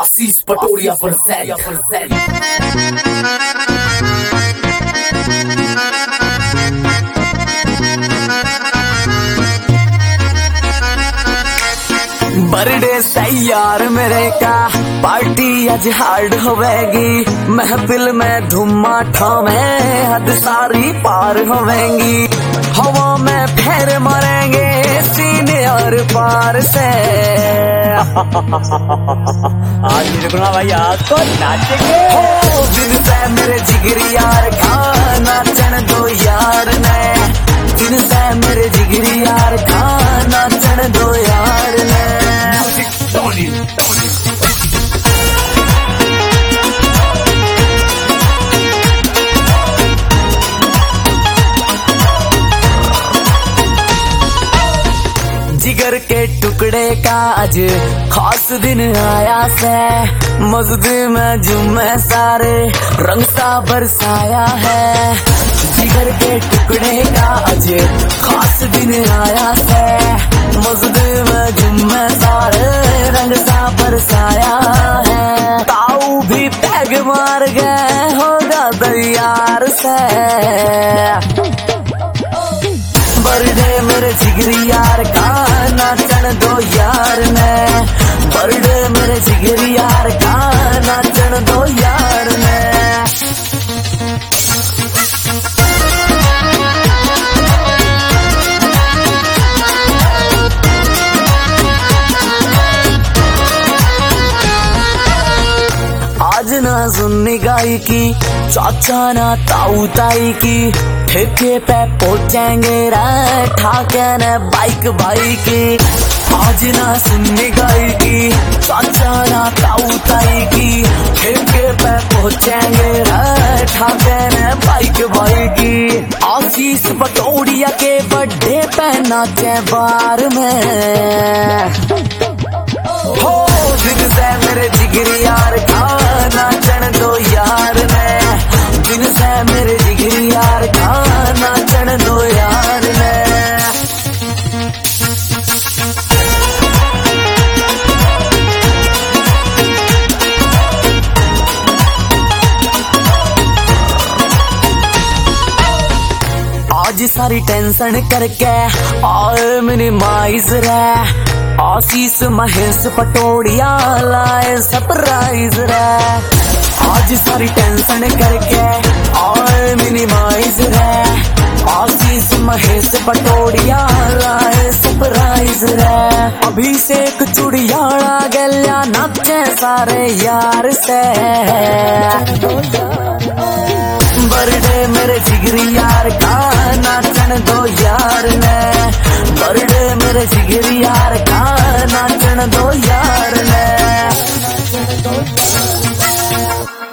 Assis Patoria presenta. Birthday सही यार मेरे का, पार्टी आज हार्ड होवेगी। महफिल में धुम्मा ठामे, हद सारी पार होवेगी। हवा में फेर मारेंगे सीने और पार से। आज रुकना भाई, आज तो नाचेंगे। दिन से मेरे जिगरी यार का नाचन दो यार ने। दिन से मेरे जिगरी यार का नाचन दो यार ने। जिगर के टुकड़े का आज खास दिन आया से। मस्जिद में जुम्मे सारे रंग सा बरसाया है। जिगर के टुकड़े का आज खास दिन आया से। मस्जिद में जुम्मे सारे रंग सा बरसाया है। ताऊ भी पैग मार गए होगा तैयार से। बर्थडे मेरे जिगरी यार का नाचन दो यार ने। बर्थडे मेरे जिगरी यार का नाचन दो यार ने। आज ना सुननी गाई की, चाचा ना ताऊ ताई की। ठेके पे पहुंचेंगे रे ठाके ने बाइक भाई की। आज ना सुननी गाई की, चाचा ना ताऊ ताई की। ठेके पे पहुंचेंगे रे ठाके ने बाइक भाई की। आशीष पटोरिया के बर्थडे पे नाचे बार में। हो दिन से मेरे जिगरी यार का नाचन दो यार ने। दिन से मेरे जिगरी यार का नाचन दो यार ने। आज सारी टेंशन करके आए मिनिमाइज रे। आशीष महेश पटोरिया लाए सरप्राइज रे। आज सारी टेंशन करके आए मिनिमाइज रे। आशीष महेश पटोरिया लाए सरप्राइज रे। अभिषेक चुड़ियाड़ा गल्या नाचे सारे यार से। बर्थडे मेरे जिगरी यार का नाचन दो यार ने। बर्थडे मेरे जिगरी यार का नाचन दो यार ने।